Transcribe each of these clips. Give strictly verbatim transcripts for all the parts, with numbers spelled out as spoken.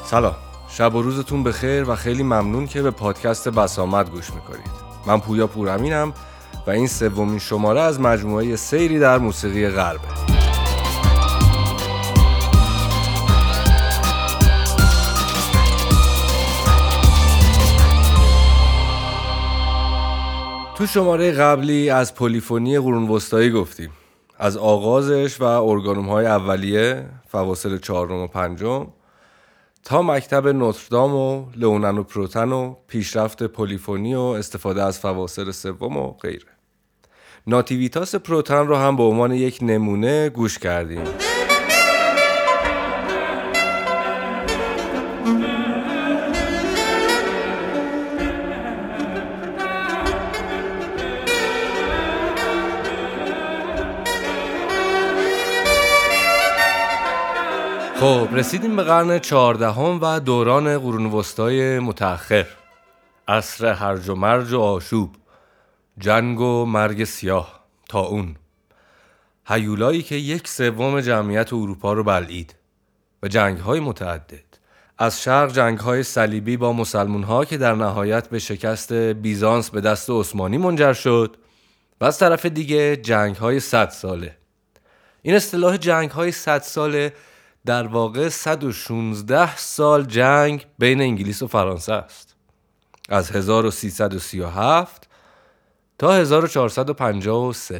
سلام، شب و روزتون بخیر و خیلی ممنون که به پادکست بسامد گوش میکنید. من پویا پورامینم و این سومین شماره از مجموعه سیری در موسیقی غربه. تو شماره قبلی از پلیفونی قرون وسطایی گفتیم، از آغازش و ارگانوم‌های اولیه، فواصل چهارم و پنجم، تا مکتب نوتردام و لئونن و پروتن و پیشرفت پلیفونی و استفاده از فواصل سوم و غیره. ناتیویتاس پروتن رو هم به عنوان یک نمونه گوش کردیم. خب رسیدیم به قرن چهاردهم و دوران قرون وسطای متأخر. عصر هرج و مرج و آشوب، جنگ و مرگ سیاه، طاعون، هیولایی که یک سوم جمعیت اروپا رو بلعید و جنگ‌های متعدد. از شرق جنگ‌های صلیبی با مسلمان‌ها که در نهایت به شکست بیزانس به دست عثمانی منجر شد و از طرف دیگه جنگ‌های صد ساله. این اصطلاح جنگ‌های صد ساله در واقع صد و شانزده سال جنگ بین انگلیس و فرانسه است. از هزار و سیصد و سی و هفت تا هزار و چهارصد و پنجاه و سه.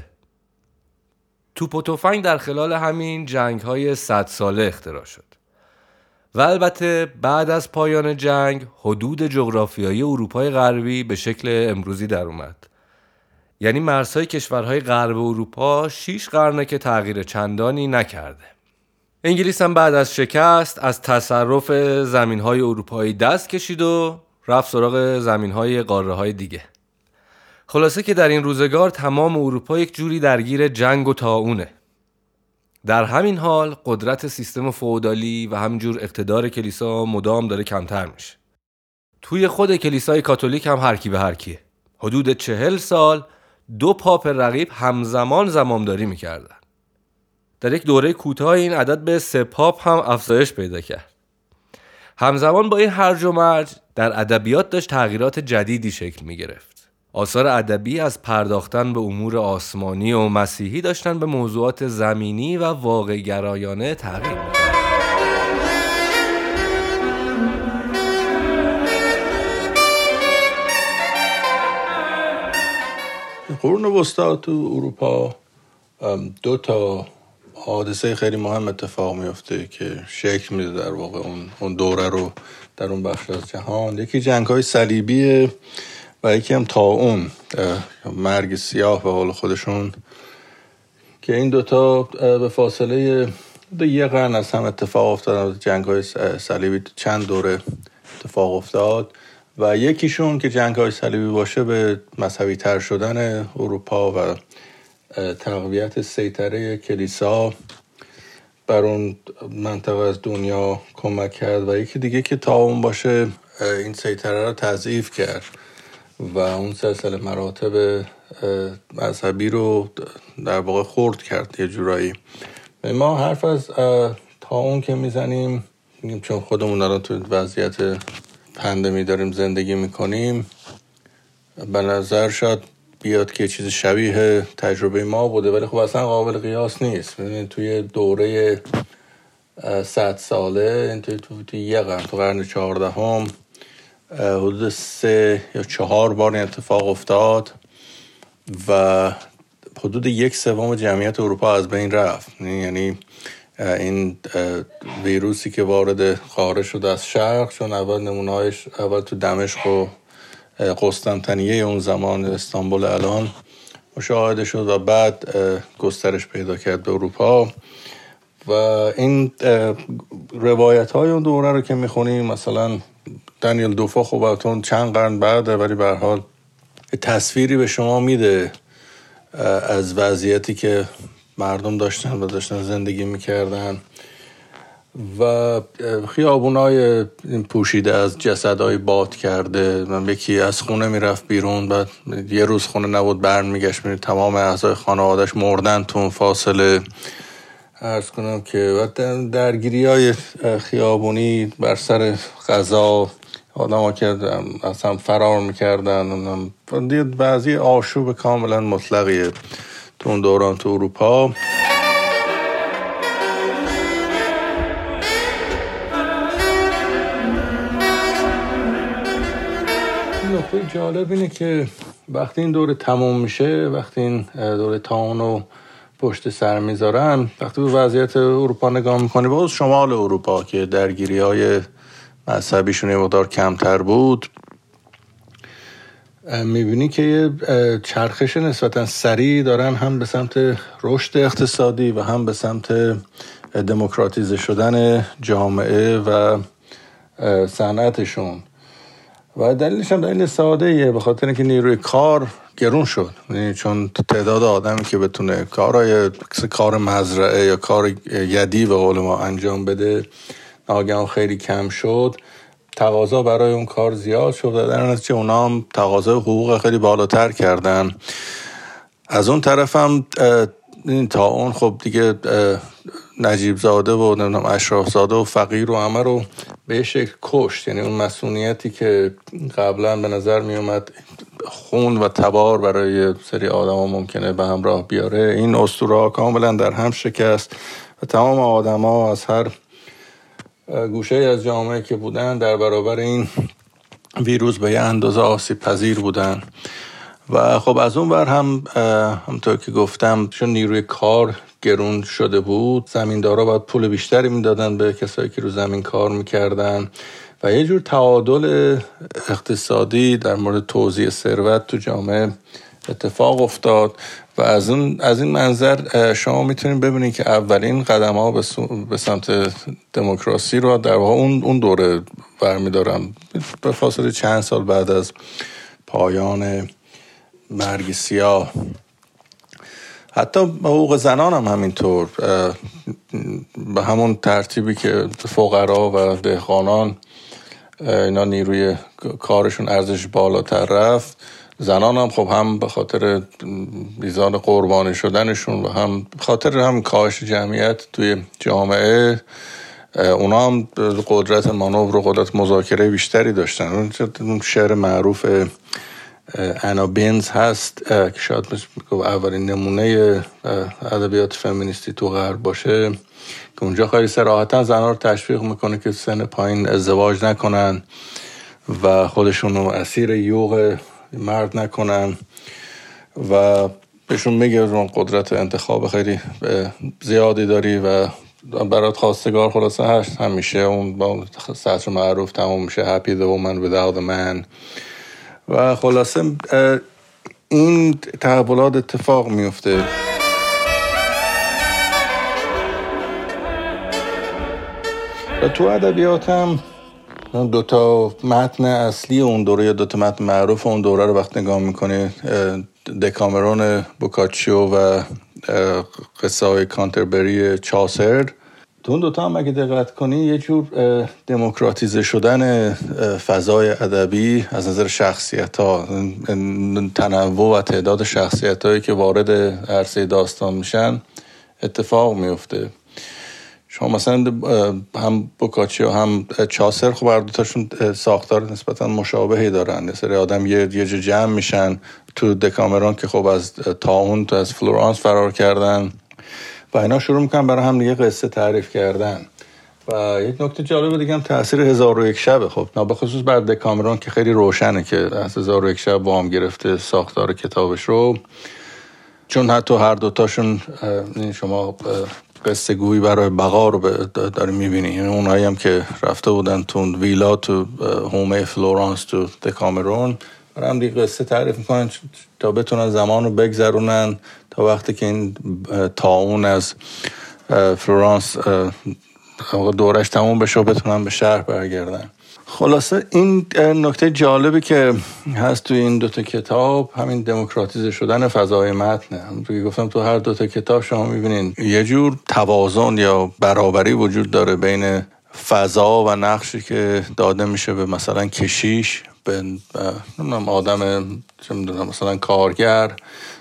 توپ و تفنگ در خلال همین جنگ‌های صد ساله اختراع شد. و البته بعد از پایان جنگ حدود جغرافیایی اروپای غربی به شکل امروزی در اومد. یعنی مرزهای کشورهای غرب اروپا شش قرنه که تغییر چندانی نکرده. انگلیس هم بعد از شکست از تصرف زمین‌های اروپایی دست کشید و رفت سراغ زمین‌های قاره‌های دیگه. خلاصه که در این روزگار تمام اروپا یک جوری درگیر جنگ و طاعونه. در همین حال قدرت سیستم فئودالی و همینجور اقتدار کلیسا مدام داره کمتر میشه. توی خود کلیسای کاتولیک هم هر کی به هر کیه. حدود چهل سال دو پاپ رقیب همزمان زمامداری میکردن. در یک دوره کوتاه این عدد به سه پاپ هم افزایش پیدا کرد. همزمان با این هرج و مرج در ادبیات داشت تغییرات جدیدی شکل می گرفت. آثار ادبی از پرداختن به امور آسمانی و مسیحی داشتن به موضوعات زمینی و واقع گرایانه تغییر می کرد. قرون وسطا تو اروپا دو تا حادثه خیلی مهم اتفاق میفته که شکل میده در واقع اون اون دوره رو در اون بخش از جهان. یکی جنگ‌های صلیبی و یکی هم طاعون، مرگ سیاه به قول خودشون، که این دوتا به فاصله دو یه قرن از هم اتفاق افتاد. جنگ‌های صلیبی چند دوره اتفاق افتاد و یکیشون که جنگ‌های صلیبی باشه به مذهبی تر شدن اروپا و تقویت سیطره کلیسا بر اون منطقه از دنیا کمک کرد و یکی دیگه که طاعون باشه این سیطره رو تضعیف کرد و اون سلسله مراتب مذهبی رو در واقع خرد کرد یه جورایی. ما حرف از طاعون که میزنیم چون خودمون الان تو وضعیت پندمی داریم زندگی میکنیم، به نظر شاید بیاد که چیز شبیه تجربه ما بوده، ولی خب اصلا قابل قیاس نیست. ببینید توی دوره صد ساله این توی, توی, توی یه قرن، تو قرن چهاردهم حدود سه یا چهار بار این اتفاق افتاد و حدود یک سوم جمعیت اروپا از بین رفت. یعنی این ویروسی که وارد قاره شد از شرق، چون اول نمونه‌هاش اول تو دمشق و قسطنطنیه اون زمان استانبول الان مشاهده شد و بعد گسترش پیدا کرد به اروپا. و این روایت های اون دوره رو که میخونیم، مثلا دانیل دوفا خوبتون چند قرن بعده، ولی به هر حال تصویری به شما میده از وضعیتی که مردم داشتن و داشتن زندگی میکردن و خیابونای پوشیده از جسدهای باد کرده. من یکی از خونه میرفت بیرون، بعد یه روز خونه نبود، برن میگشت میرید تمام اعضای خانوادش مردن تو اون فاصله. عرض کنم که درگیری های خیابونی بر سر غذا آدم ها که اصلا فرار میکردن، بعضی آشوب کاملا مطلقیه تو اون دوران تو اروپا. نکته جالب اینه که وقتی این دوره تموم میشه، وقتی این دوره طاعون رو پشت سر میذارن، وقتی به وضعیت اروپا نگاه میکنی، باز شمال اروپا که درگیری های مذهبیشون یه مقدار کمتر بود، میبینی که یه چرخش نسبتا سریع دارن هم به سمت رشد اقتصادی و هم به سمت دموکراتیزه شدن جامعه و صنعتشون. و دلیلش هم دلیل ساده ایه، به خاطر اینکه نیروی کار گرون شد. یعنی چون تعداد آدمی که بتونه کارهای کار مزرعه یا کار یدی به قول ما انجام بده ناگهان خیلی کم شد، تقاضا برای اون کار زیاد شد، در نتیجه اونا هم تقاضای حقوق خیلی بالاتر کردن. از اون طرف هم این طاعون خب دیگه نجیب زاده و نمیدونم اشراف زاده و فقیر و همه رو به شکل کشت. یعنی اون مسئولیتی که قبلا به نظر می اومد خون و تبار برای سری آدم ها ممکنه به همراه بیاره، این اسطوره ها کاملا در هم شکست و تمام آدم ها از هر گوشه از جامعه که بودن در برابر این ویروس به یه اندازه آسیب پذیر بودن. و خب از اون بر هم همونطور که گفتم چون نیروی کار گرون شده بود، زمیندارا باید پول بیشتری میدادن به کسایی که رو زمین کار میکردن و یه جور تعادل اقتصادی در مورد توزیع ثروت تو جامعه اتفاق افتاد. و از اون از این منظر شما میتونید ببینید که اولین قدم ها به سمت دموکراسی رو در واقع اون اون دوره برمیدارن، به فاصله چند سال بعد از پایان مرگ سیاه. حتی حقوق زنان هم همینطور، به همون ترتیبی که فقرا و دهقانان اینا نیروی کارشون ارزش بالاتر رفت، زنان هم خب هم به خاطر میزان قربانی شدنشون و هم به خاطر هم کاهش جمعیت توی جامعه اونا هم قدرت مانور و قدرت مذاکره بیشتری داشتن. اون شعر معروف انا بینز هست که شاید اولین نمونه ادبیات فمینیستی تو غرب باشه، که اونجا خیلی صراحتا زنها رو تشویق میکنه که سن پایین ازدواج نکنن و خودشون رو اسیر یوغ مرد نکنن و بهشون میگه اون قدرت انتخاب خیلی زیادی داری و برات خواستگار خلاصه هست همیشه. اون با سطر معروف تموم میشه happy the woman without the man. و خلاصه این تحولات اتفاق میفته. و تو ادبیات هم دوتا متن اصلی اون دوره یا دوتا متن معروف اون دوره رو وقت نگاه میکنه، دکامرون بوکاچیو و قصه های کانتربری چاسر، تو اون دوتا هم اگه دقت کنی یه جور دموکراتیزه شدن فضای ادبی از نظر شخصیت ها، تنوع و تعداد شخصیت هایی که وارد عرصه داستان میشن اتفاق میفته. شما مثلا هم بوکاچیو هم چاسر خب هر دوتاشون ساختار نسبتا مشابهی دارن. یه سری آدم یه یه جا جمع میشن تو دکامرون که خب از طاعون تو از فلورانس فرار کردن و اینا شروع میکنن برای هم دیگه قصه تعریف کردن. و یک نکته جالب دیگه هم تاثیر هزار و یک شب، خب نه به خصوص بر دکامرون که خیلی روشنه که از هزار و یک شب وام گرفته ساختار کتابش رو، چون حتی هر دوتاشون شما قصه گویی برای بقا رو داری میبینی. یعنی اونایی هم که رفته بودن تو ویلا تو هومه فلورانس تو دکامرون برای هم دیگه قصه تعریف میکنن تا بتونن زمان رو بگذرونن تا وقتی که این طاعون از فلورانس دورش تموم بشه و بتونن به شهر برگردن. خلاصه این نکته جالبی که هست توی این دوتا کتاب همین دموکراتیزه شدن فضای متنه. همونطور که گفتم تو هر دوتا کتاب شما میبینین یه جور توازن یا برابری وجود داره بین فضا و نقشی که داده میشه به مثلا کشیش، به نمیدونم آدم چه میدونم مثلا کارگر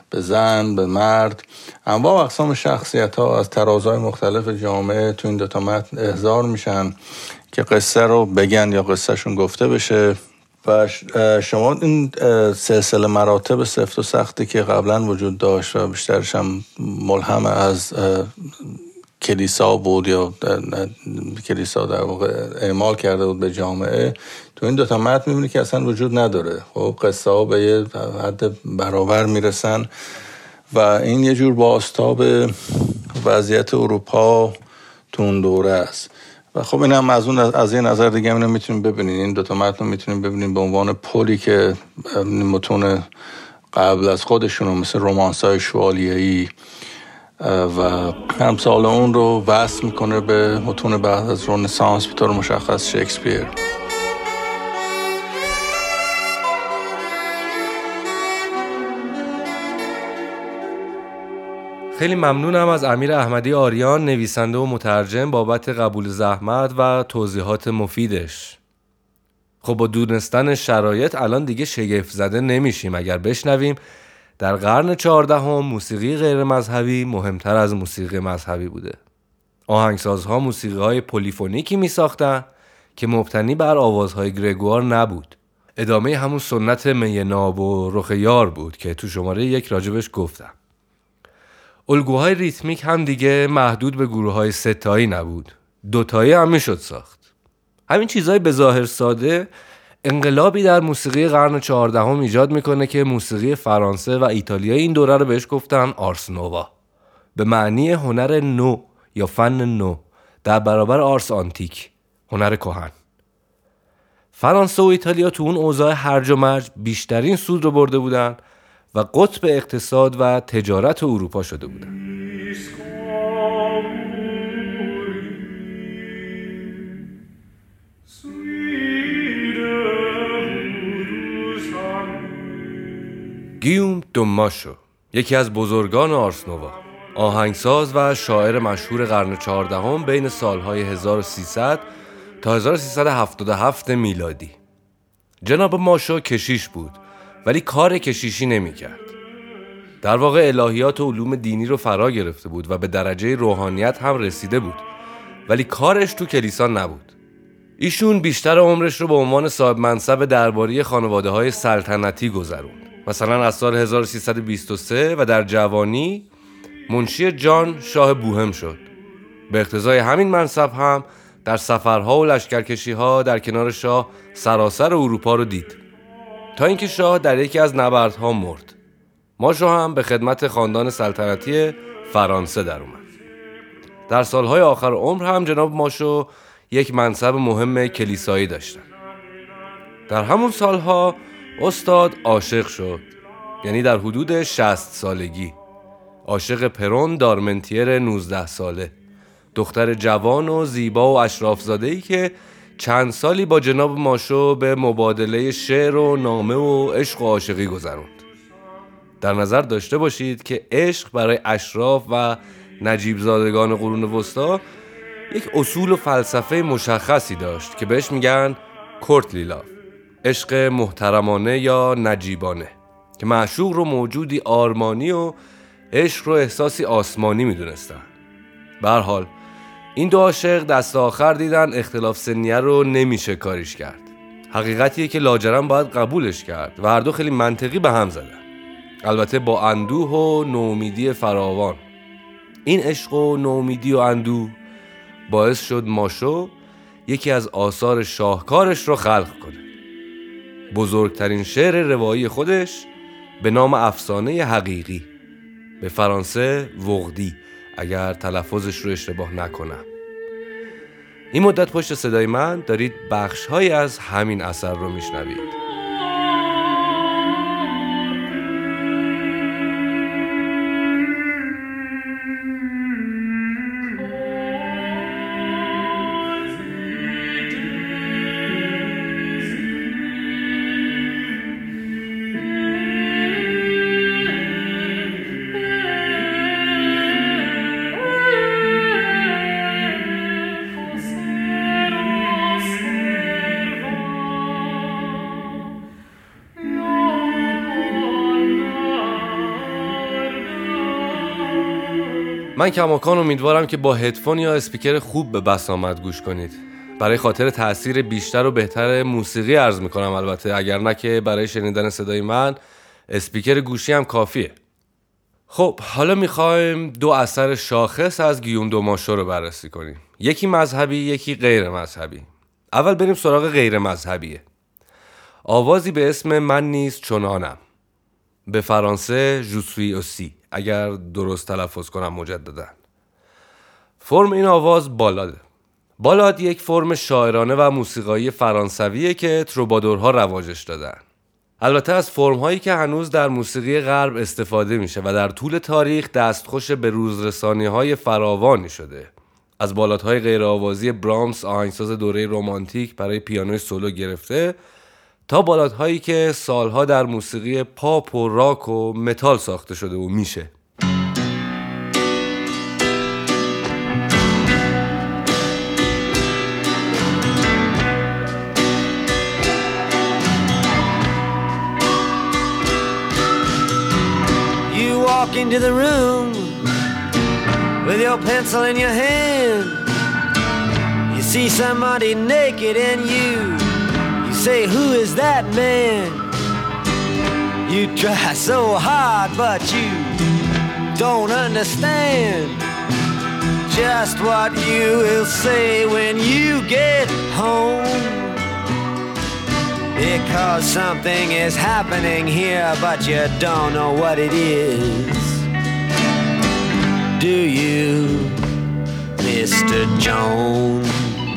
به زن، به مرد، انواع و اقسام شخصیت ها از ترازهای مختلف جامعه تو این دوتا متن احضار میشن که قصه رو بگن یا قصه شون گفته بشه. و شما این سلسله مراتب سفت و سختی که قبلا وجود داشت و بیشترش هم ملهم از کلیسا بود یا کلیسا در واقع اعمال کرده بود به جامعه، تو این دوتا متن میبینی که اصلا وجود نداره. خب قصه ها به یه حد برابر میرسن و این یه جور بازتاب وضعیت اروپا تو اون دوره است. و خب این هم از اون از این نظر دیگه هم میتونیم ببینید، این دوتا متن میتونیم ببینید به عنوان پلی که متون قبل از خودشون مثل رمانس‌های شوالیه‌ای و امثال اون رو وصل میکنه به متون بعد از رنسانس، به طور مشخص شکسپیر. خیلی ممنونم از امیر احمدی آریان، نویسنده و مترجم، بابت قبول زحمت و توضیحات مفیدش. خب با دونستن شرایط الان دیگه شگفت زده نمیشیم اگر بشنویم در قرن چهاردهم موسیقی غیر مذهبی مهمتر از موسیقی مذهبی بوده. آهنگسازها موسیقی‌های پلیفونیکی می ساختن که مبتنی بر آوازهای گرگوار نبود. ادامه همون سنت می ناب و رخ یار بود که تو شماره یک راجبش گفتم. الگوهای ریتمیک هم دیگه محدود به گروه‌های ستایی نبود، دوتایی هم میشد ساخت. همین چیزهای به ظاهر ساده انقلابی در موسیقی قرن چهاردهم ایجاد میکنه که موسیقی فرانسه و ایتالیایی این دوره رو بهش گفتن آرس نووا، به معنی هنر نو یا فن نو، در برابر آرس آنتیک، هنر کهن. فرانسه و ایتالیا تو اون اوضاع هرج و مرج بیشترین سود رو برده بودن و قطب اقتصاد و تجارت اروپا شده بودن. گیوم دو ماشو، یکی از بزرگان آرس نووا، آهنگساز و شاعر مشهور قرن چهاردهم بین سالهای هزار و سیصد تا هزار و سیصد و هفتاد و هفت میلادی. جناب ماشو کشیش بود ولی کار کشیشی نمی کرد. در واقع الهیات و علوم دینی رو فرا گرفته بود و به درجه روحانیت هم رسیده بود، ولی کارش تو کلیسا نبود. ایشون بیشتر عمرش رو به عنوان صاحب منصب درباری خانواده های سلطنتی گذروند. مثلا از سال هزار و سیصد و بیست و سه و در جوانی منشی جان شاه بوهم شد. به اقتضای همین منصب هم در سفرها و لشکرکشی‌ها در کنار شاه سراسر اروپا رو دید، تا اینکه شاه در یکی از نبردها مرد. ماشو هم به خدمت خاندان سلطنتی فرانسه در اومد. در سالهای آخر عمر هم جناب ماشو یک منصب مهم کلیسایی داشتن. در همون سالها استاد عاشق شد، یعنی در حدود شصت سالگی. عاشق پرون دارمنتیر نوزده ساله، دختر جوان و زیبا و اشرافزاده‌ای که چند سالی با جناب ماشو به مبادله شعر و نامه و عشق و عاشقی گذروند. در نظر داشته باشید که عشق برای اشراف و نجیب زادگان قرون وسطا یک اصول و فلسفه مشخصی داشت که بهش میگن کورتلی لاو، عشق محترمانه یا نجیبانه، که معشوق رو موجودی آرمانی و عشق رو احساسی آسمانی میدونستن. به هر حال این دو عاشق دست آخر دیدن اختلاف سنیه رو نمیشه کاریش کرد. حقیقتیه که لاجرم باید قبولش کرد و هر دو خیلی منطقی به هم زدن، البته با اندوه و نومیدی فراوان. این عشق و نومیدی و اندوه باعث شد ماشو یکی از آثار شاهکارش رو خلق کنه، بزرگترین شعر روایی خودش به نام افسانه حقیقی، به فرانسه وغدی اگر تلفظش رو اشتباه نکنم. این مدت پشت صدای من دارید بخش‌هایی از همین اثر رو میشنوید. من کماکان امیدوارم که با هدفون یا اسپیکر خوب به بسامد گوش کنید. برای خاطر تأثیر بیشتر و بهتر موسیقی عرض میکنم البته، اگر نه که برای شنیدن صدای من اسپیکر گوشی هم کافیه. خب حالا میخوایم دو اثر شاخص از گیوم دو ماشو رو بررسی کنیم. یکی مذهبی، یکی غیر مذهبی. اول بریم سراغ غیر مذهبیه. آوازی به اسم من نیز چنانم، به فرانسه Je suis aussi، اگر درست تلفظ کنم مجددا. فرم این آواز بالاده. بالاد یک فرم شاعرانه و موسیقایی فرانسویه که تروبادورها رواجش دادن. البته از فرم‌هایی که هنوز در موسیقی غرب استفاده میشه و در طول تاریخ دستخوش به روزرسانی‌های فراوانی شده. از بالادهای غیر آوازی برامس، آهنگساز دوره رمانتیک، برای پیانوی سولو گرفته تا بالادهایی که سالها در موسیقی پاپ و راک و متال ساخته شده و میشه. Walk into the room with your pencil in your hand. You see somebody naked and you you say, who is that man? You try so hard but you don't understand just what you will say when you get home, because something is happening here but you don't know what it is. Do you, Mister Jones?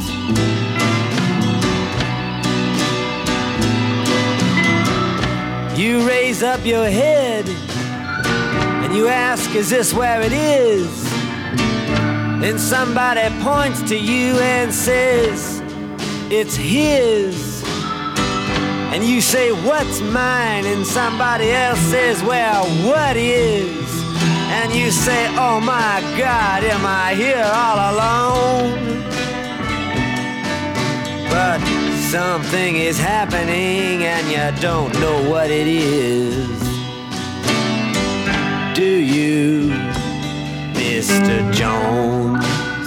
You raise up your head and you ask, is this where it is? Then somebody points to you and says, it's his. And you say, what's mine? And somebody else says, well, what is? And you say, oh my God, am I here all alone? But something is happening and you don't know what it is. Do you, Mister Jones?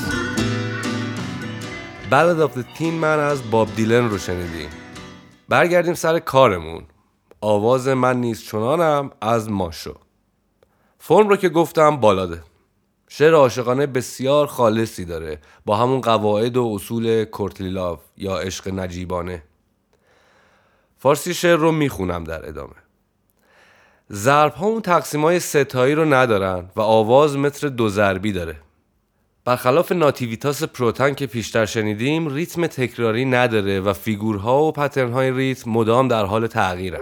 Ballad of the Tin Man از باب دیلن رو شنیدیم. برگردیم سر کارمون. آواز من نیز چنانم از ماشو. فرم رو که گفتم بالاده. شعر عاشقانه بسیار خالصی داره با همون قواعد و اصول کورتلیلاف یا عشق نجیبانه. فارسی شعر رو میخونم در ادامه. ضرب ها اون تقسیم های ستایی رو ندارن و آواز متر دو ضربی داره. برخلاف ناتیویتاس پروتن که پیشتر شنیدیم، ریتم تکراری نداره و فیگورها و پترن‌های ریتم مدام در حال تغییرن.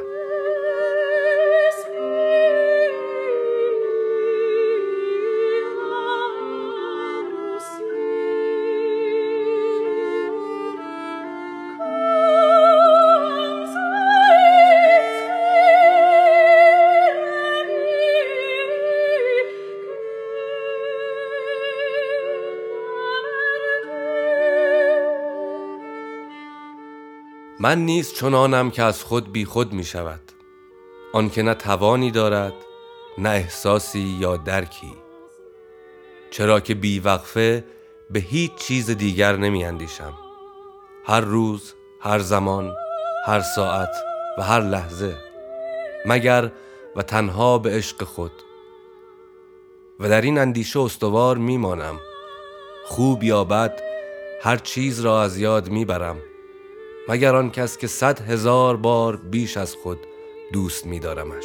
من نیز چنانم که از خود بی خود می شود، آن که نه توانی دارد نه احساسی یا درکی، چرا که بی وقفه به هیچ چیز دیگر نمی اندیشم. هر روز، هر زمان، هر ساعت و هر لحظه، مگر و تنها به عشق خود. و در این اندیشه استوار می مانم. خوب یا بد هر چیز را از یاد می برم، مگر آن کس که صد هزار بار بیش از خود دوست می دارمش.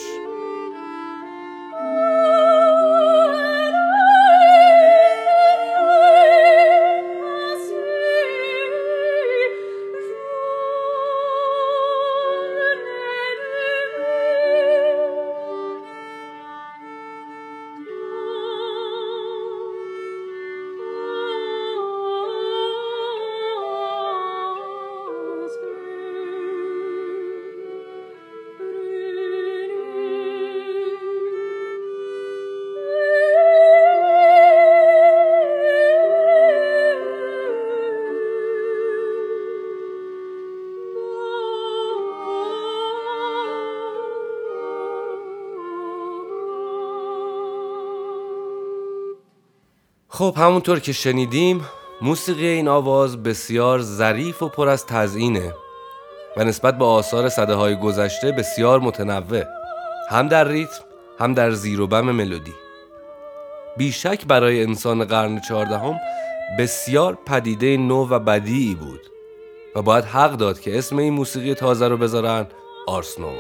خب همونطور که شنیدیم موسیقی این آواز بسیار ظریف و پر از تزیینه و نسبت به آثار سده‌های گذشته بسیار متنوع، هم در ریتم هم در زیر و بم ملودی. بیشک برای انسان قرن چهاردهم بسیار پدیده نو و بدیعی بود و باید حق داد که اسم این موسیقی تازه رو بذارن آرس نووا.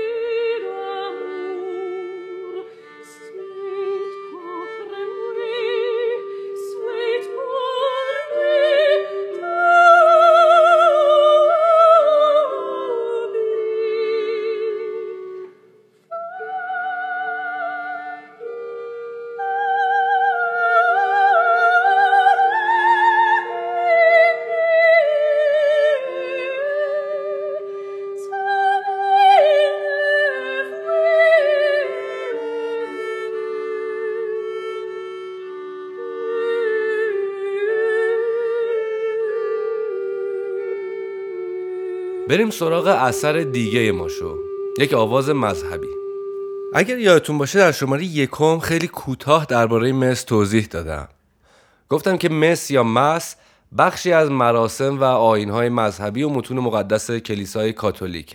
بریم سراغ اثر دیگه ماشو، یک آواز مذهبی. اگر یادتون باشه در شماره یکم خیلی کوتاه درباره مس توضیح دادم. گفتم که مس یا مس بخشی از مراسم و آیین‌های مذهبی و متون مقدس کلیسای کاتولیکه.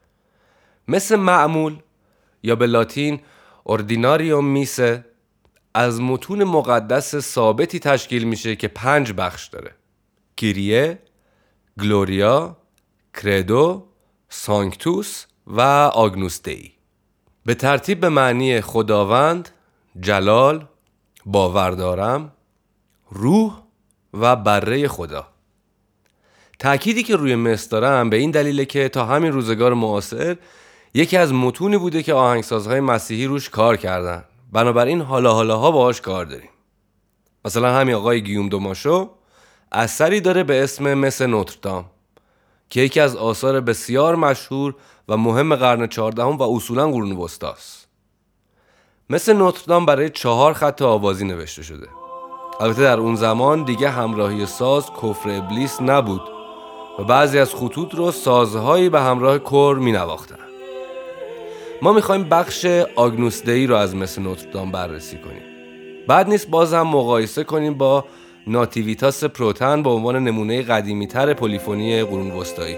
مثل معمول یا به لاتین اوردیناریوم میسه از متون مقدس ثابتی تشکیل میشه که پنج بخش داره: کیریه، گلوریا، کردو، سانکتوس و آگنوس دی. به ترتیب به معنی خداوند، جلال، باور دارم، روح و بره خدا. تأکیدی که روی مس دارم به این دلیله که تا همین روزگار معاصر یکی از متونی بوده که آهنگسازهای مسیحی روش کار کردن، بنابراین حالا حالاها باهاش کار داریم. مثلا همین آقای گیوم دو ماشو اثری داره به اسم مس نوتردام که یکی از آثار بسیار مشهور و مهم قرن چهاردهم و اصولاً قرون وسطاست. مس نوتردام برای چهار خط آوازی نوشته شده. البته در اون زمان دیگه همراهی ساز کفر ابلیس نبود و بعضی از خطوط رو سازهایی به همراه کور می نواختن. ما میخوایم بخش آگنوس دی رو از مس نوتردام بررسی کنیم. بعد نیست باز هم مقایسه کنیم با ناتیویتاس پروتن به عنوان نمونه قدیمی تر پلیفونی قرون وسطایی.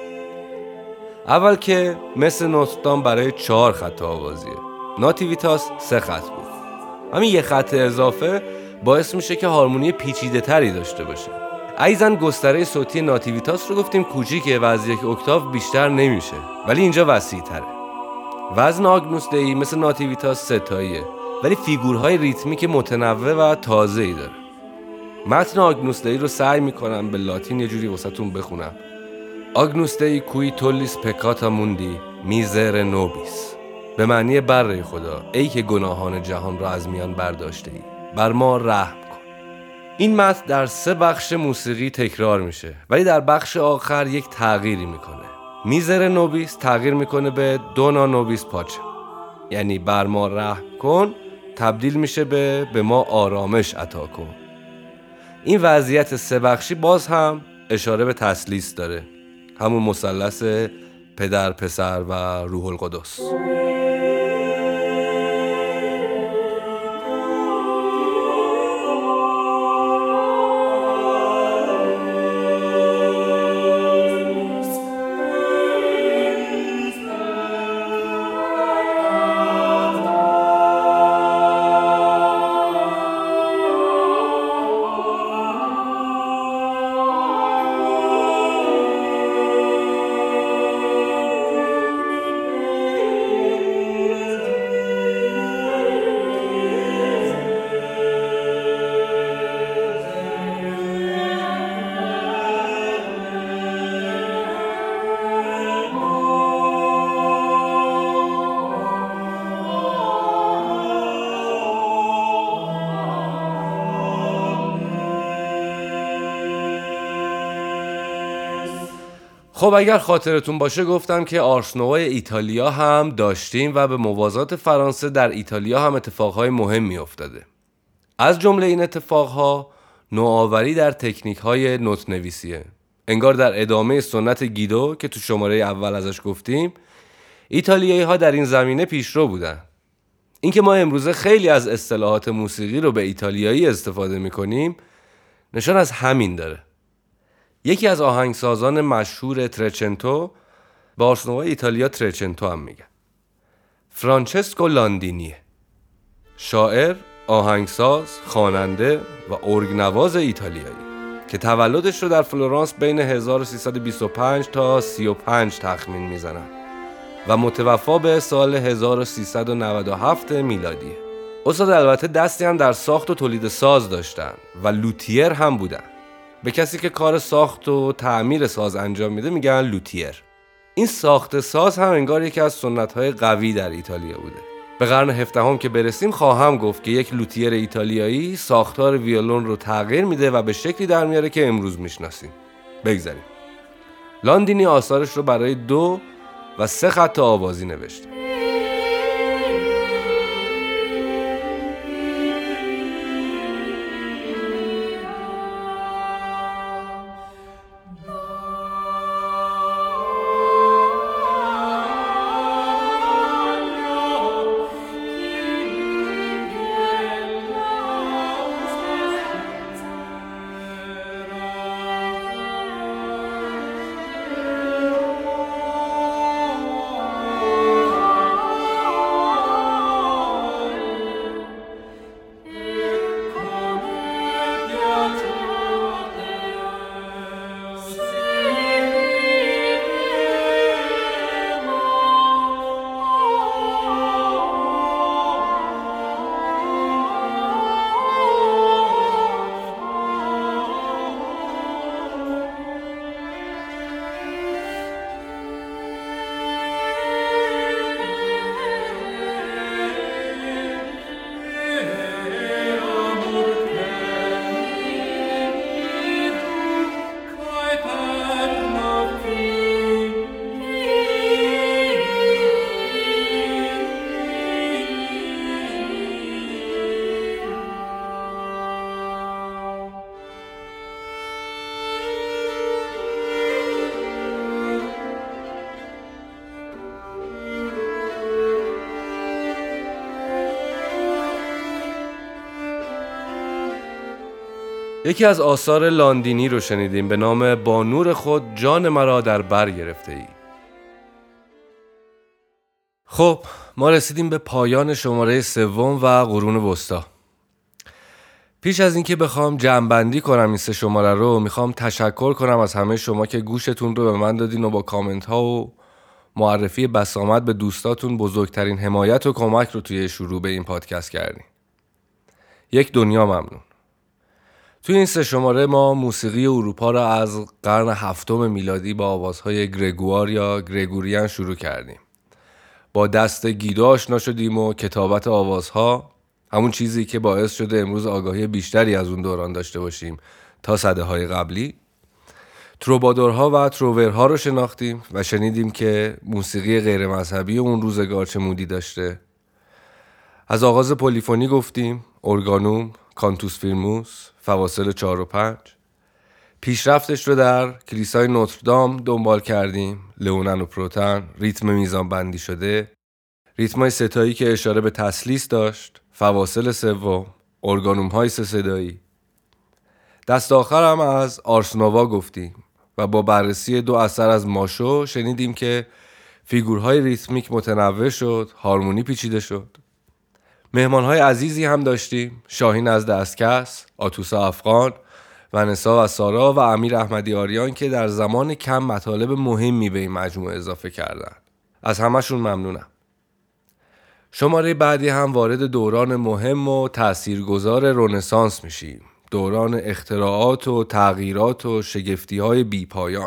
اول که مس نوتردام برای چهار خط آوازیه، ناتیویتاس سه خط بود. همین یه خط اضافه باعث میشه که هارمونی پیچیده تری داشته باشه. ایزن گستره صوتی ناتیویتاس رو گفتیم کوچیکه و از یک اکتاو بیشتر نمیشه، ولی اینجا وسیع تره. وزن آگنوس دی مثل ناتیویتاس ستاییه، ولی فیگورهای ریتمیک متنوع و تازه‌ای داره. متن آگنوس دی رو سعی میکنم به لاتین یه جوری واسهتون بخونم. آگنوس دی کوی تولیس پکاتا موندی میزر نوبیس، به معنی بره خدا، ای که گناهان جهان را از میان برداشته ای، بر ما رحم کن. این متن در سه بخش موسیقی تکرار میشه، ولی در بخش آخر یک تغییری میکنه. میزر نوبیس تغییر میکنه به دونا نوبیس پاچه، یعنی بر ما رحم کن تبدیل میشه به به ما آرامش عطا کن. این وضعیت سه بخشی باز هم اشاره به تثلیث داره، همون مثلث پدر، پسر و روح القدس. خب اگر خاطرتون باشه گفتم که آرس نووای ایتالیا هم داشتیم و به موازات فرانسه در ایتالیا هم اتفاقهای مهمی افتاده. از جمله این اتفاقها نوآوری در تکنیک‌های نوت نویسیه. انگار در ادامه سنت گیدو که تو شماره اول ازش گفتیم، ایتالیایی‌ها در این زمینه پیشرو بودن. اینکه ما امروزه خیلی از اصطلاحات موسیقی رو به ایتالیایی استفاده میکنیم نشان از همین داره. یکی از آهنگسازان مشهور ترچنتو به آرسنوای ایتالیا ترچنتو هم میگن. فرانچسکو لاندینیه. شاعر، آهنگساز، خواننده و ارگنواز ایتالیایی که تولدش رو در فلورانس بین هزار و سیصد و بیست و پنج تا سی و پنج تخمین میزنن و متوفا به سال هزار و سیصد و نود و هفت میلادیه. استاد البته دستی هم در ساخت و تولید ساز داشتن و لوتیر هم بودن. به کسی که کار ساخت و تعمیر ساز انجام میده میگن لوتیر. این ساخت ساز هم انگار یکی از سنت‌های قوی در ایتالیا بوده. به قرن هفدهم که برسیم خواهم گفت که یک لوتیر ایتالیایی ساختار ویولون رو تغییر میده و به شکلی در میاره که امروز میشناسیم. بگذاریم. لاندینی آثارش رو برای دو و سه خط آوازی نوشته. یکی از آثار لاندینی رو شنیدیم به نام با نور خود جان مرا در بر گرفته ای. خب ما رسیدیم به پایان شماره سوم و قرون وسطا. پیش از اینکه بخوام جمع‌بندی کنم این سه شماره رو میخوام تشکر کنم از همه شما که گوشتون رو به من دادین و با کامنت ها و معرفی بسامد به دوستاتون بزرگترین حمایت و کمک رو توی شروع به این پادکست کردین. یک دنیا ممنون. توی این سه شماره ما موسیقی اروپا را از قرن هفتم میلادی با آوازهای گرگوار یا گرگوریان شروع کردیم. با دست گیدو آشنا شدیم و کتابت آوازها، همون چیزی که باعث شده امروز آگاهی بیشتری از اون دوران داشته باشیم تا سده‌های قبلی. تروبادورها و تروورها رو شناختیم و شنیدیم که موسیقی غیر مذهبی اون روزگار چه مودی داشته. از آغاز پلیفونی گفتیم، ارگانوم، کانتوس فیرموس، فواصل چهار و پنج. پیشرفتش رو در کلیسای نوتردام دنبال کردیم، لئونن و پروتن، ریتم میزان بندی شده، ریتمای ستایی که اشاره به تسلیس داشت، فواصل سوم، ارگانوم های سه صدایی. دست آخر هم از آرسنووا گفتیم و با بررسی دو اثر از ماشو شنیدیم که فیگورهای ریتمیک متنوع شد، هارمونی پیچیده شد. مهمانهای عزیزی هم داشتیم، شاهین از دستکس، آتوسا افغان، ونسا و سارا و امیر احمدی آریان که در زمان کم مطالب مهمی به این مجموعه اضافه کردن. از همشون ممنونم. شماره بعدی هم وارد دوران مهم و تاثیرگذار رنسانس میشیم. دوران اختراعات و تغییرات و شگفتی‌های بی‌پایان.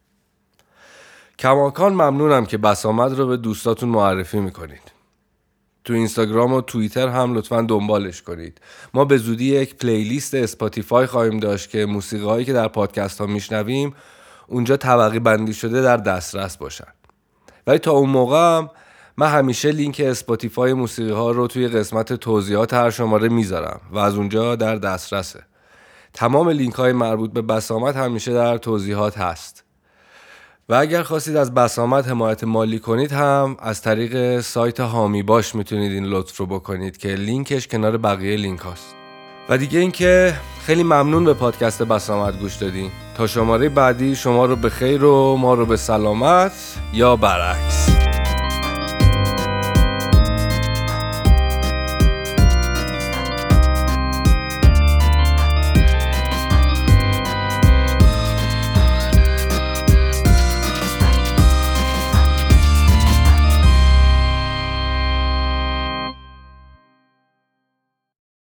کماکان ممنونم که بسامد رو به دوستاتون معرفی میکنید. تو اینستاگرام و توییتر هم لطفاً دنبالش کنید. ما به زودی یک پلیلیست اسپاتیفای خواهیم داشت که موسیقی‌هایی که در پادکست ها میشنویم اونجا طبقه بندی شده در دسترس باشن. ولی تا اون موقع هم من همیشه لینک اسپاتیفای موسیقی ها رو توی قسمت توضیحات هر شماره میذارم و از اونجا در دسترسه. تمام لینک های مربوط به بسامد همیشه در توضیحات هست. و اگر خواستید از بسامد حمایت مالی کنید هم از طریق سایت هامی باش میتونید این لطف رو بکنید که لینکش کنار بقیه لینک هاست. و دیگه اینکه خیلی ممنون به پادکست بسامد گوش دادین. تا شماره بعدی شما رو به خیر و ما رو به سلامت یا برعکس.